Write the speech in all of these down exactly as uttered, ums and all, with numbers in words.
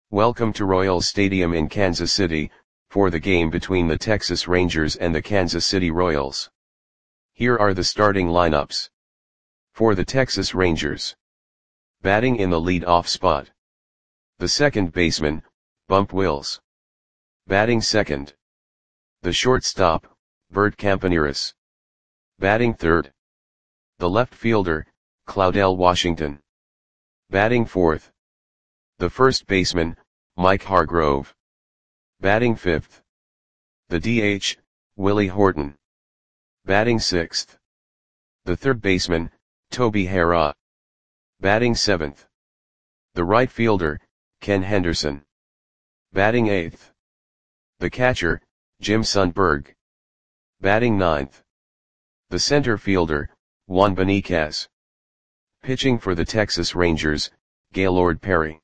Welcome to Royals Stadium in Kansas City, for the game between the Texas Rangers and the Kansas City Royals. Here are the starting lineups. For the Texas Rangers. Batting in the lead-off spot. The second baseman, Bump Wills. Batting second. The shortstop, Bert Campaneris. Batting third. The left fielder, Claudell Washington. Batting fourth. The first baseman, Mike Hargrove. Batting fifth. The D H, Willie Horton. Batting sixth. The third baseman, Toby Harrah. Batting seventh. The right fielder, Ken Henderson. Batting eighth. The catcher, Jim Sundberg. Batting ninth. The center fielder, Juan Beniquez. Pitching for the Texas Rangers, Gaylord Perry.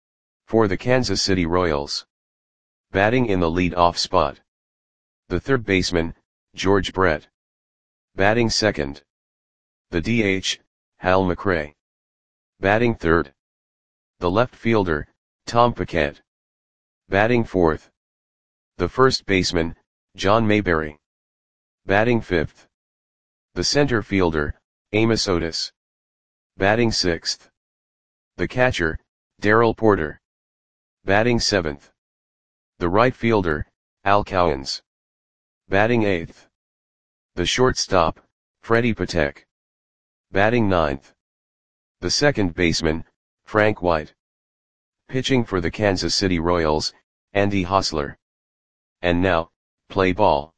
For the Kansas City Royals. Batting in the lead-off spot. The third baseman, George Brett. Batting second. The D H, Hal McRae. Batting third. The left fielder, Tom Paquette. Batting fourth. The first baseman, John Mayberry. Batting fifth. The center fielder, Amos Otis. Batting sixth. The catcher, Darrell Porter. Batting seventh. The right fielder, Al Cowens. Batting eighth. The shortstop, Freddie Patek. Batting ninth. The second baseman, Frank White. Pitching for the Kansas City Royals, Andy Hosler. And now, play ball.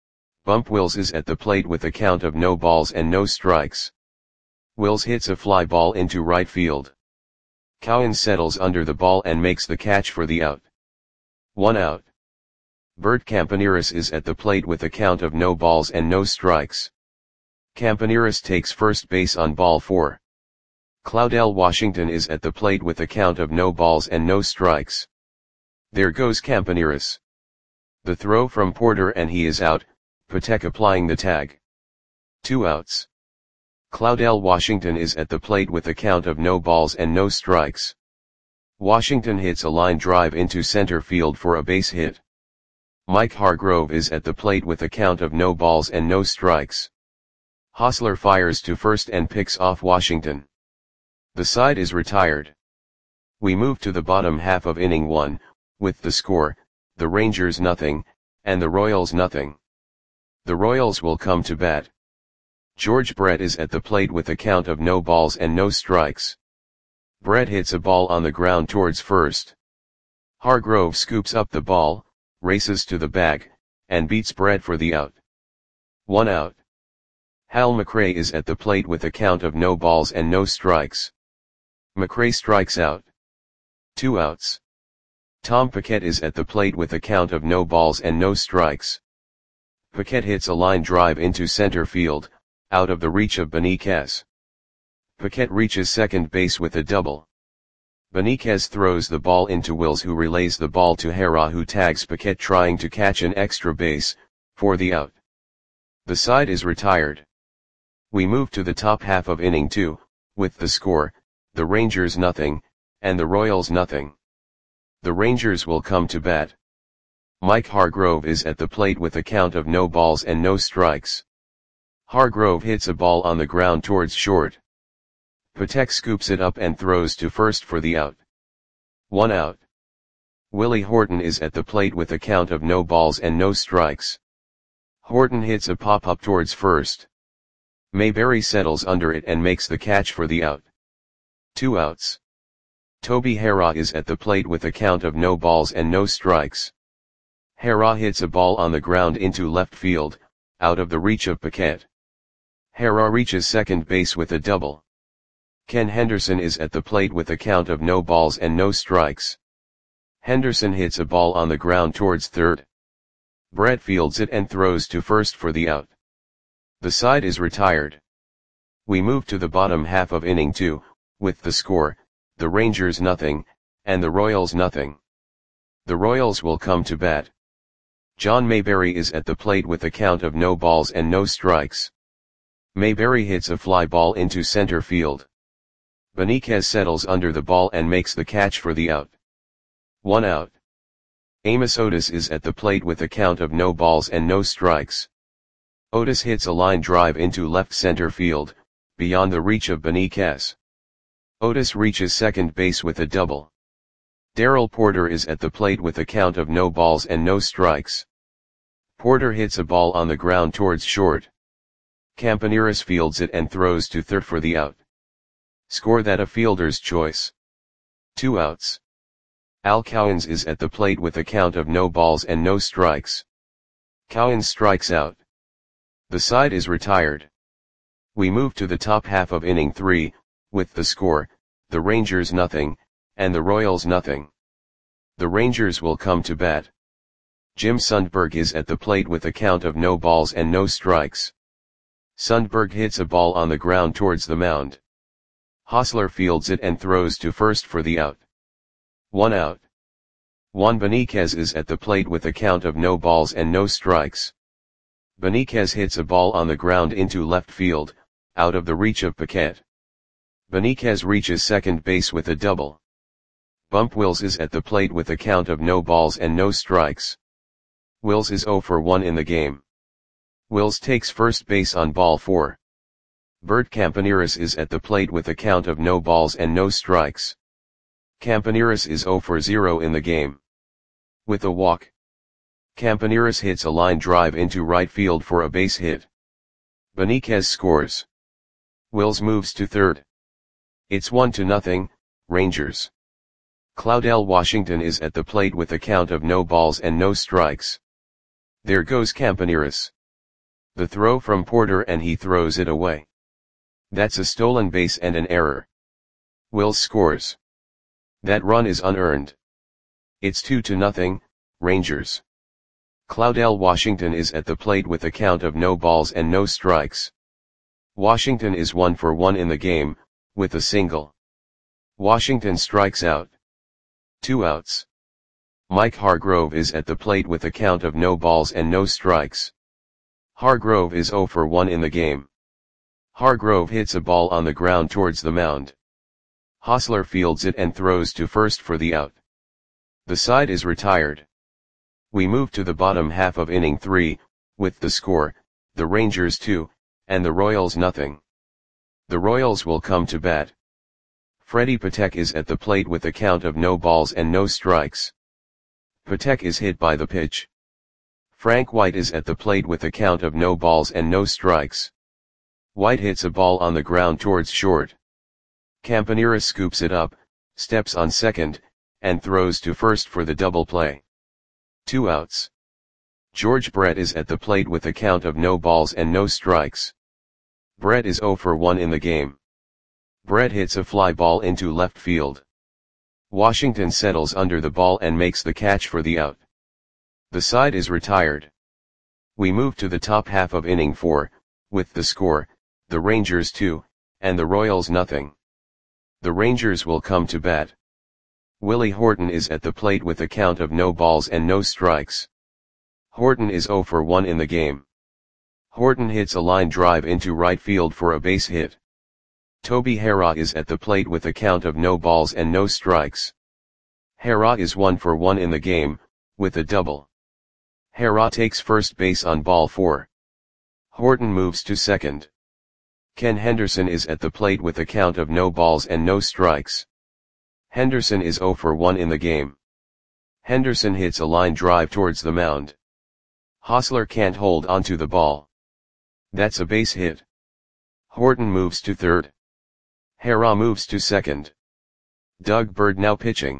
Bump Wills is at the plate with a count of no balls and no strikes. Wills hits a fly ball into right field. Cowens settles under the ball and makes the catch for the out. One out. Bert Campaneris is at the plate with a count of no balls and no strikes. Campaneris takes first base on ball four. Claudell Washington is at the plate with a count of no balls and no strikes. There goes Campaneris. The throw from Porter and he is out, Patek applying the tag. Two outs. Claudell Washington is at the plate with a count of no balls and no strikes. Washington hits a line drive into center field for a base hit. Mike Hargrove is at the plate with a count of no balls and no strikes. Hosler fires to first and picks off Washington. The side is retired. We move to the bottom half of inning one, with the score, the Rangers nothing, and the Royals nothing. The Royals will come to bat. George Brett is at the plate with a count of no balls and no strikes. Brett hits a ball on the ground towards first. Hargrove scoops up the ball, races to the bag, and beats Brett for the out. One out. Hal McRae is at the plate with a count of no balls and no strikes. McRae strikes out. Two outs. Tom Paquette is at the plate with a count of no balls and no strikes. Paquette hits a line drive into center field, out of the reach of Beniquez. Paquette reaches second base with a double. Beniquez throws the ball into Wills, who relays the ball to Harrah, who tags Paquette trying to catch an extra base, for the out. The side is retired. We move to the top half of inning two, with the score, the Rangers nothing, and the Royals nothing. The Rangers will come to bat. Mike Hargrove is at the plate with a count of no balls and no strikes. Hargrove hits a ball on the ground towards short. Patek scoops it up and throws to first for the out. One out. Willie Horton is at the plate with a count of no balls and no strikes. Horton hits a pop-up towards first. Mayberry settles under it and makes the catch for the out. Two outs. Toby Harrah is at the plate with a count of no balls and no strikes. Harrah hits a ball on the ground into left field, out of the reach of Paquette. Harrah reaches second base with a double. Ken Henderson is at the plate with a count of no balls and no strikes. Henderson hits a ball on the ground towards third. Brett fields it and throws to first for the out. The side is retired. We move to the bottom half of inning two, with the score, the Rangers nothing, and the Royals nothing. The Royals will come to bat. John Mayberry is at the plate with a count of no balls and no strikes. Mayberry hits a fly ball into center field. Beniquez settles under the ball and makes the catch for the out. One out. Amos Otis is at the plate with a count of no balls and no strikes. Otis hits a line drive into left center field, beyond the reach of Benitez. Otis reaches second base with a double. Darrell Porter is at the plate with a count of no balls and no strikes. Porter hits a ball on the ground towards short. Campaneris fields it and throws to third for the out. Score that a fielder's choice. Two outs. Al Cowens is at the plate with a count of no balls and no strikes. Cowens strikes out. The side is retired. We move to the top half of inning three, with the score, the Rangers nothing, and the Royals nothing. The Rangers will come to bat. Jim Sundberg is at the plate with a count of no balls and no strikes. Sundberg hits a ball on the ground towards the mound. Hosler fields it and throws to first for the out. One out. Juan Benitez is at the plate with a count of no balls and no strikes. Benitez hits a ball on the ground into left field, out of the reach of Paquette. Benitez reaches second base with a double. Bump Wills is at the plate with a count of no balls and no strikes. Wills is oh for one in the game. Wills takes first base on ball four. Bert Campaneris is at the plate with a count of no balls and no strikes. Campaneris is oh for zero in the game. With a walk, Campaneris hits a line drive into right field for a base hit. Benitez scores. Wills moves to third. It's one to nothing, Rangers. Claudel Washington is at the plate with a count of no balls and no strikes. There goes Campaneris. The throw from Porter and he throws it away. That's a stolen base and an error. Wills scores. That run is unearned. It's two to nothing, Rangers. Claudel Washington is at the plate with a count of no balls and no strikes. Washington is one for one in the game, with a single. Washington strikes out. Two outs. Mike Hargrove is at the plate with a count of no balls and no strikes. Hargrove is oh for one in the game. Hargrove hits a ball on the ground towards the mound. Hosler fields it and throws to first for the out. The side is retired. We move to the bottom half of inning three, with the score, the Rangers two, and the Royals nothing. The Royals will come to bat. Freddie Patek is at the plate with a count of no balls and no strikes. Patek is hit by the pitch. Frank White is at the plate with a count of no balls and no strikes. White hits a ball on the ground towards short. Campaneris scoops it up, steps on second, and throws to first for the double play. Two outs. George Brett is at the plate with a count of no balls and no strikes. Brett is oh for one in the game. Brett hits a fly ball into left field. Washington settles under the ball and makes the catch for the out. The side is retired. We move to the top half of inning four, with the score, the Rangers two, and the Royals nothing. The Rangers will come to bat. Willie Horton is at the plate with a count of no balls and no strikes. Horton is oh for one in the game. Horton hits a line drive into right field for a base hit. Toby Harrah is at the plate with a count of no balls and no strikes. Harrah is one for one in the game, with a double. Harrah takes first base on ball four. Horton moves to second. Ken Henderson is at the plate with a count of no balls and no strikes. Henderson is oh for one in the game. Henderson hits a line drive towards the mound. Hosler can't hold onto the ball. That's a base hit. Horton moves to third. Harrah moves to second. Doug Bird now pitching.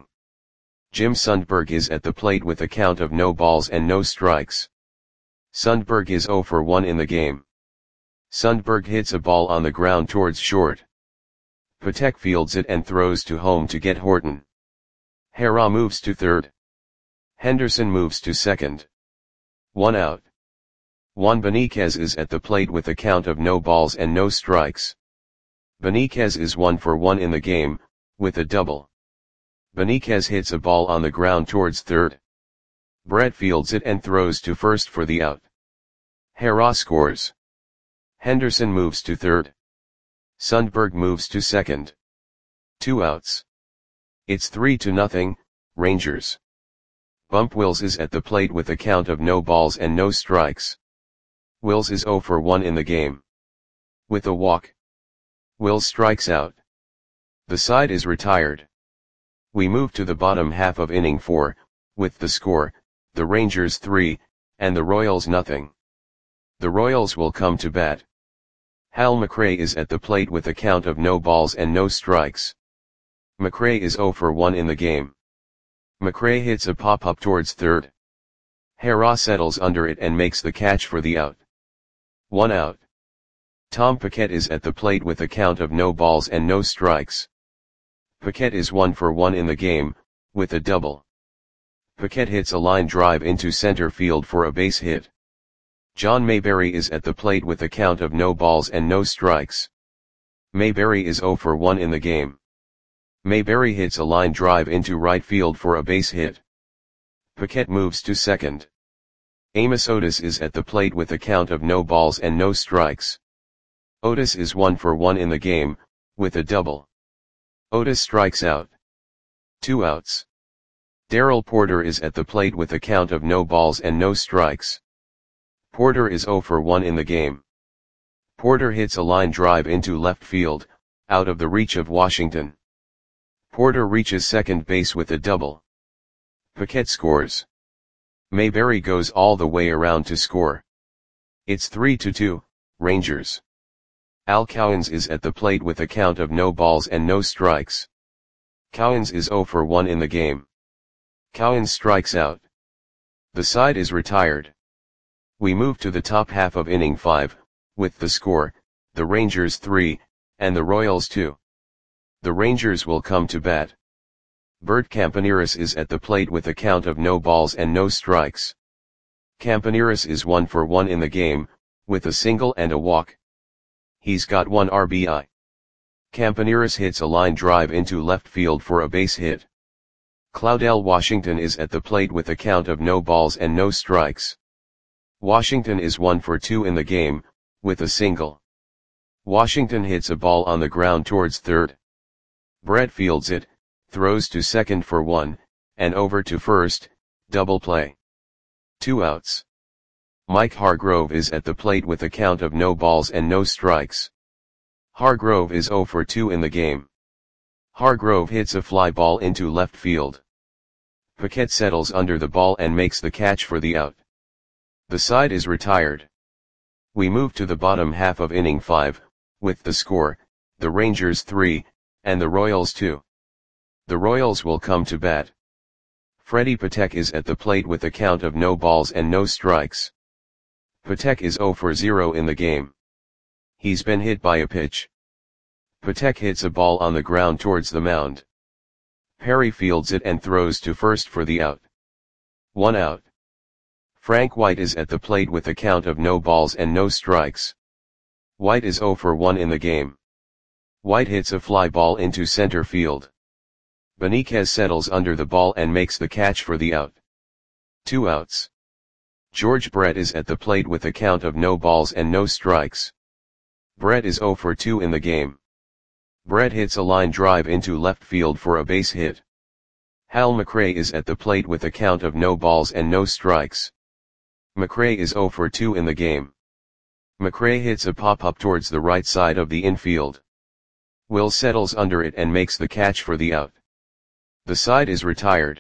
Jim Sundberg is at the plate with a count of no balls and no strikes. Sundberg is oh for one in the game. Sundberg hits a ball on the ground towards short. Patek fields it and throws to home to get Horton. Harrah moves to third. Henderson moves to second. One out. Juan Benitez is at the plate with a count of no balls and no strikes. Benitez is one for one in the game, with a double. Benitez hits a ball on the ground towards third. Brett fields it and throws to first for the out. Harrah scores. Henderson moves to third. Sundberg moves to second. Two outs. It's three to nothing, Rangers. Bump Wills is at the plate with a count of no balls and no strikes. Wills is zero for one in the game. With a walk, Wills strikes out. The side is retired. We move to the bottom half of inning four, with the score, the Rangers three, and the Royals nothing. The Royals will come to bat. Hal McRae is at the plate with a count of no balls and no strikes. McRae is zero for one in the game. McRae hits a pop-up towards third. Hara settles under it and makes the catch for the out. One out. Tom Paquette is at the plate with a count of no balls and no strikes. Paquette is one for one in the game, with a double. Paquette hits a line drive into center field for a base hit. John Mayberry is at the plate with a count of no balls and no strikes. Mayberry is zero for one in the game. Mayberry hits a line drive into right field for a base hit. Paquette moves to second. Amos Otis is at the plate with a count of no balls and no strikes. Otis is one for one in the game, with a double. Otis strikes out. Two outs. Darrell Porter is at the plate with a count of no balls and no strikes. Porter is zero for one in the game. Porter hits a line drive into left field, out of the reach of Washington. Porter reaches second base with a double. Paquette scores. Mayberry goes all the way around to score. It's three to two, Rangers. Al Cowens is at the plate with a count of no balls and no strikes. Cowens is zero for one in the game. Cowens strikes out. The side is retired. We move to the top half of inning five, with the score, the Rangers three, and the Royals two. The Rangers will come to bat. Bert Campaneris is at the plate with a count of no balls and no strikes. Campaneris is one for one in the game, with a single and a walk. He's got one R B I. Campaneris hits a line drive into left field for a base hit. Claudell Washington is at the plate with a count of no balls and no strikes. Washington is one for two in the game, with a single. Washington hits a ball on the ground towards third. Brett fields it, throws to second for one, and over to first, double play. Two outs. Mike Hargrove is at the plate with a count of no balls and no strikes. Hargrove is zero for two in the game. Hargrove hits a fly ball into left field. Paquette settles under the ball and makes the catch for the out. The side is retired. We move to the bottom half of inning five, with the score, the Rangers three, and the Royals two. The Royals will come to bat. Freddie Patek is at the plate with a count of no balls and no strikes. Patek is zero for zero in the game. He's been hit by a pitch. Patek hits a ball on the ground towards the mound. Perry fields it and throws to first for the out. One out. Frank White is at the plate with a count of no balls and no strikes. White is zero for one in the game. White hits a fly ball into center field. Beniquez settles under the ball and makes the catch for the out. Two outs. George Brett is at the plate with a count of no balls and no strikes. Brett is zero for two in the game. Brett hits a line drive into left field for a base hit. Hal McRae is at the plate with a count of no balls and no strikes. McRae is zero for two in the game. McRae hits a pop-up towards the right side of the infield. Will settles under it and makes the catch for the out. The side is retired.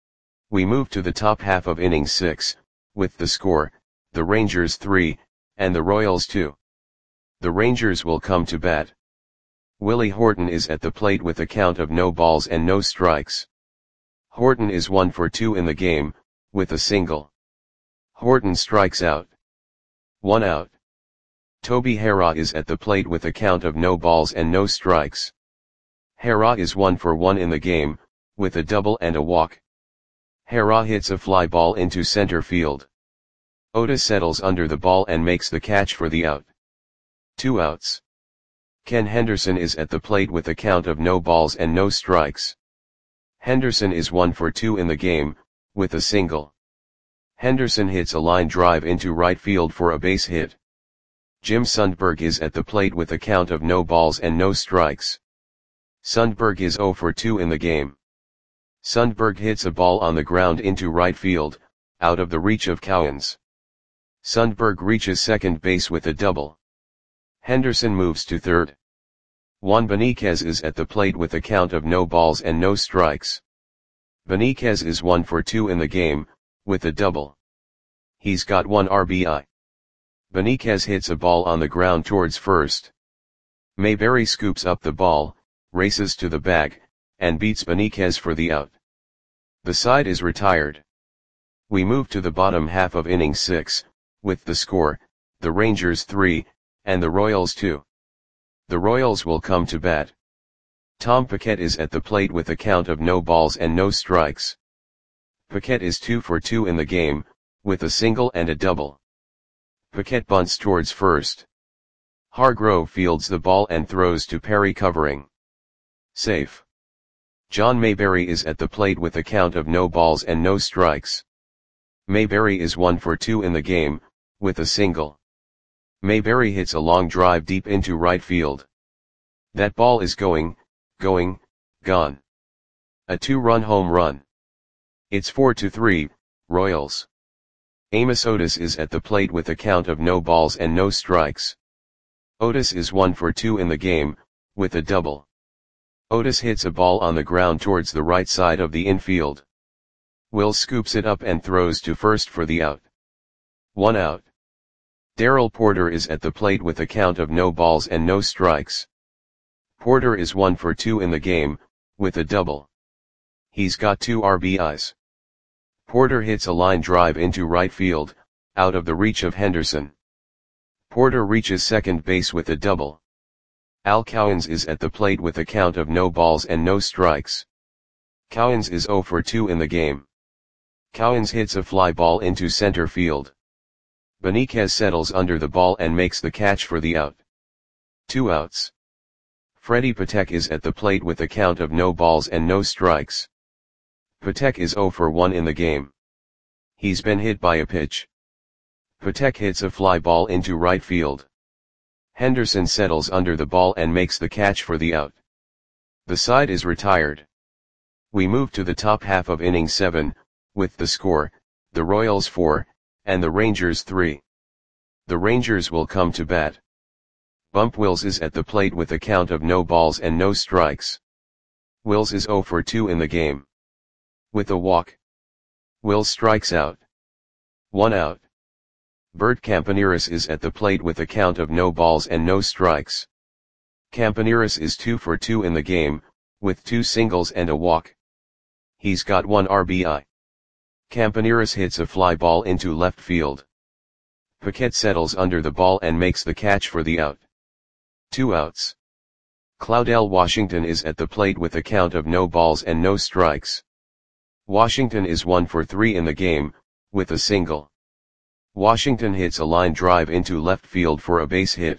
We move to the top half of inning six, with the score, the Rangers three, and the Royals two. The Rangers will come to bat. Willie Horton is at the plate with a count of no balls and no strikes. Horton is one for two in the game, with a single. Horton strikes out. One out. Toby Hara is at the plate with a count of no balls and no strikes. Hara is one for one in the game, with a double and a walk. Hara hits a fly ball into center field. Otis settles under the ball and makes the catch for the out. Two outs. Ken Henderson is at the plate with a count of no balls and no strikes. Henderson is one for two in the game, with a single. Henderson hits a line drive into right field for a base hit. Jim Sundberg is at the plate with a count of no balls and no strikes. Sundberg is zero for two in the game. Sundberg hits a ball on the ground into right field, out of the reach of Cowens. Sundberg reaches second base with a double. Henderson moves to third. Juan Beniquez is at the plate with a count of no balls and no strikes. Beniquez is one for two in the game, with a double. He's got one R B I. Beniquez hits a ball on the ground towards first. Mayberry scoops up the ball, races to the bag, and beats Beniquez for the out. The side is retired. We move to the bottom half of inning six, with the score, the Rangers three, and the Royals two. The Royals will come to bat. Tom Paquette is at the plate with a count of no balls and no strikes. Paquette is two for two in the game, with a single and a double. Paquette bunts towards first. Hargrove fields the ball and throws to Perry covering. Safe. John Mayberry is at the plate with a count of no balls and no strikes. Mayberry is one for two in the game, with a single. Mayberry hits a long drive deep into right field. That ball is going, going, gone. A two-run home run. It's four to three, Royals. Amos Otis is at the plate with a count of no balls and no strikes. Otis is one for two in the game, with a double. Otis hits a ball on the ground towards the right side of the infield. Will scoops it up and throws to first for the out. One out. Darrell Porter is at the plate with a count of no balls and no strikes. Porter is one for two in the game, with a double. He's got two R B Is. Porter hits a line drive into right field, out of the reach of Henderson. Porter reaches second base with a double. Al Cowens is at the plate with a count of no balls and no strikes. Cowens is zero for two in the game. Cowens hits a fly ball into center field. Beniquez settles under the ball and makes the catch for the out. Two outs. Freddie Patek is at the plate with a count of no balls and no strikes. Patek is zero for one in the game. He's been hit by a pitch. Patek hits a fly ball into right field. Henderson settles under the ball and makes the catch for the out. The side is retired. We move to the top half of inning seven, with the score, the Royals four, and the Rangers three. The Rangers will come to bat. Bump Wills is at the plate with a count of no balls and no strikes. Wills is zero for two in the game. With a walk. Wills strikes out. One out. Bert Campaneris is at the plate with a count of no balls and no strikes. Campaneris is two for two in the game, with two singles and a walk. He's got one R B I. Campaneris hits a fly ball into left field. Paquette settles under the ball and makes the catch for the out. Two outs. Claudel Washington is at the plate with a count of no balls and no strikes. Washington is one for three in the game, with a single. Washington hits a line drive into left field for a base hit.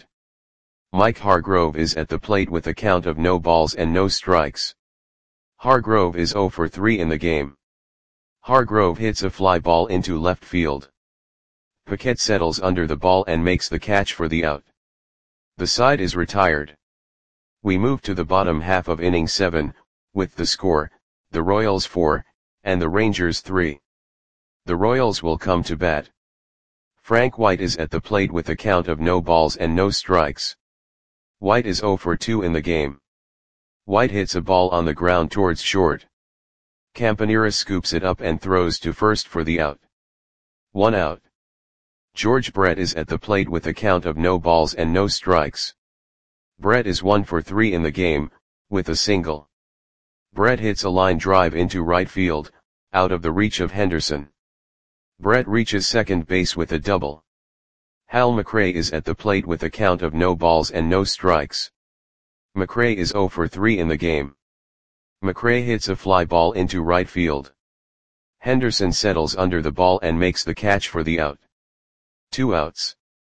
Mike Hargrove is at the plate with a count of no balls and no strikes. Hargrove is zero for three in the game. Hargrove hits a fly ball into left field. Paquette settles under the ball and makes the catch for the out. The side is retired. We move to the bottom half of inning seven, with the score, the Royals four, and the Rangers three. The Royals will come to bat. Frank White is at the plate with a count of no balls and no strikes. White is zero for two in the game. White hits a ball on the ground towards short. Campaneris scoops it up and throws to first for the out. One out. George Brett is at the plate with a count of no balls and no strikes. Brett is one for three in the game, with a single. Brett hits a line drive into right field, out of the reach of Henderson. Brett reaches second base with a double. Hal McRae is at the plate with a count of no balls and no strikes. McRae is zero for three in the game. McRae hits a fly ball into right field. Henderson settles under the ball and makes the catch for the out. Two outs.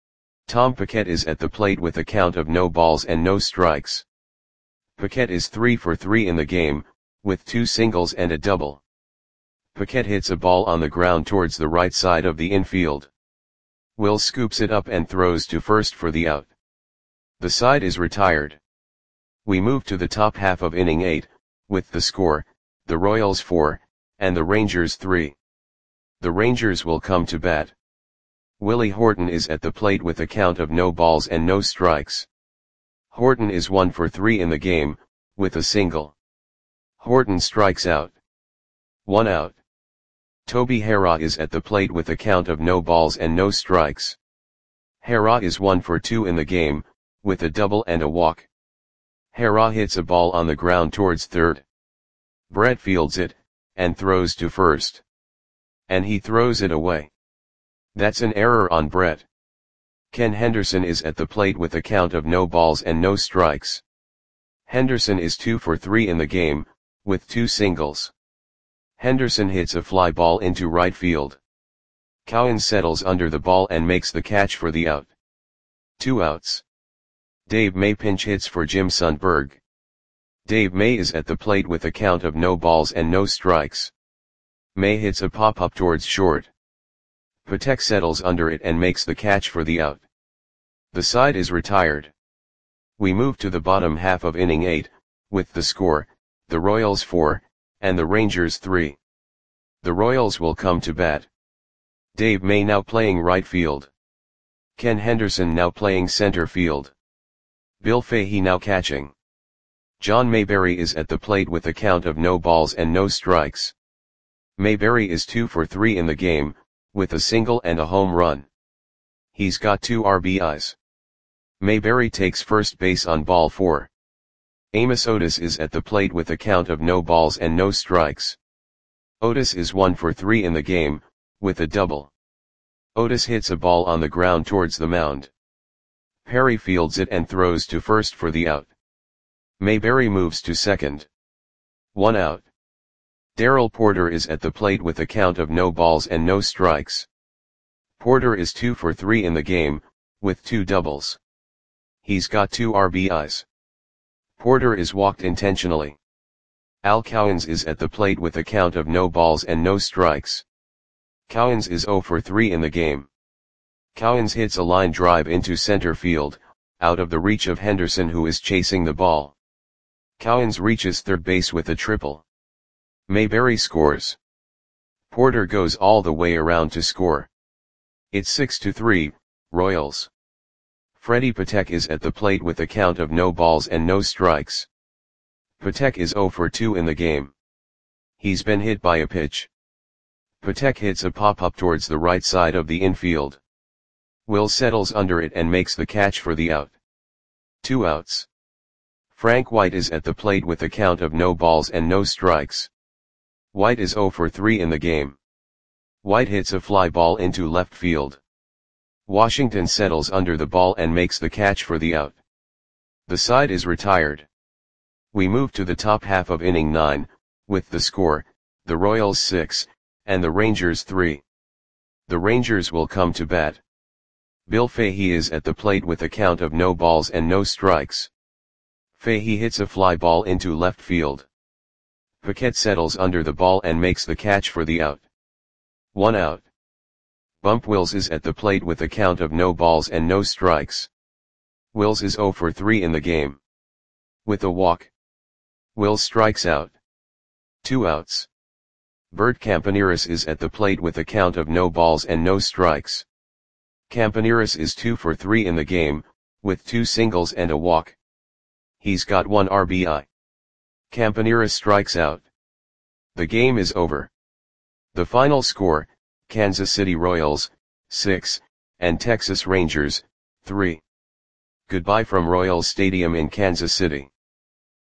Tom Paquette is at the plate with a count of no balls and no strikes. Paquette is three for three in the game, with two singles and a double. Paquette hits a ball on the ground towards the right side of the infield. Will scoops it up and throws to first for the out. The side is retired. We move to the top half of inning eight, with the score, the Royals four, and the Rangers three. The Rangers will come to bat. Willie Horton is at the plate with a count of no balls and no strikes. Horton is one for three in the game, with a single. Horton strikes out. One out. Toby Harrah is at the plate with a count of no balls and no strikes. Harrah is one for two in the game, with a double and a walk. Harrah hits a ball on the ground towards third. Brett fields it, and throws to first. And he throws it away. That's an error on Brett. Ken Henderson is at the plate with a count of no balls and no strikes. Henderson is two for three in the game, with two singles. Henderson hits a fly ball into right field. Cowan settles under the ball and makes the catch for the out. Two outs. Dave May pinch hits for Jim Sundberg. Dave May is at the plate with a count of no balls and no strikes. May hits a pop-up towards short. Patek settles under it and makes the catch for the out. The side is retired. We move to the bottom half of inning eight, with the score, the Royals four, and the Rangers three. The Royals will come to bat. Dave May now playing right field. Ken Henderson now playing center field. Bill Fahey now catching. John Mayberry is at the plate with a count of no balls and no strikes. Mayberry is two for three in the game, with a single and a home run. He's got two R B Is. Mayberry takes first base on ball four. Amos Otis is at the plate with a count of no balls and no strikes. Otis is one for three in the game, with a double. Otis hits a ball on the ground towards the mound. Perry fields it and throws to first for the out. Mayberry moves to second. One out. Darrell Porter is at the plate with a count of no balls and no strikes. Porter is two for three in the game, with two doubles. He's got two R B Is. Porter is walked intentionally. Al Cowens is at the plate with a count of no balls and no strikes. Cowens is zero for three in the game. Cowens hits a line drive into center field, out of the reach of Henderson who is chasing the ball. Cowens reaches third base with a triple. Mayberry scores. Porter goes all the way around to score. It's six to three, Royals. Freddie Patek is at the plate with a count of no balls and no strikes. Patek is zero for two in the game. He's been hit by a pitch. Patek hits a pop-up towards the right side of the infield. Will settles under it and makes the catch for the out. Two outs. Frank White is at the plate with a count of no balls and no strikes. White is zero for three in the game. White hits a fly ball into left field. Washington settles under the ball and makes the catch for the out. The side is retired. We move to the top half of inning nine, with the score, the Royals six, and the Rangers three. The Rangers will come to bat. Bill Fahey is at the plate with a count of no balls and no strikes. Fahey hits a fly ball into left field. Paquette settles under the ball and makes the catch for the out. One out. Bump Wills is at the plate with a count of no balls and no strikes. Wills is zero for three in the game. With a walk. Wills strikes out. Two outs. Bert Campaneris is at the plate with a count of no balls and no strikes. Campaneris is two for three in the game, with two singles and a walk. He's got one R B I. Campaneris strikes out. The game is over. The final score, Kansas City Royals, six, and Texas Rangers, three. Goodbye from Royals Stadium in Kansas City.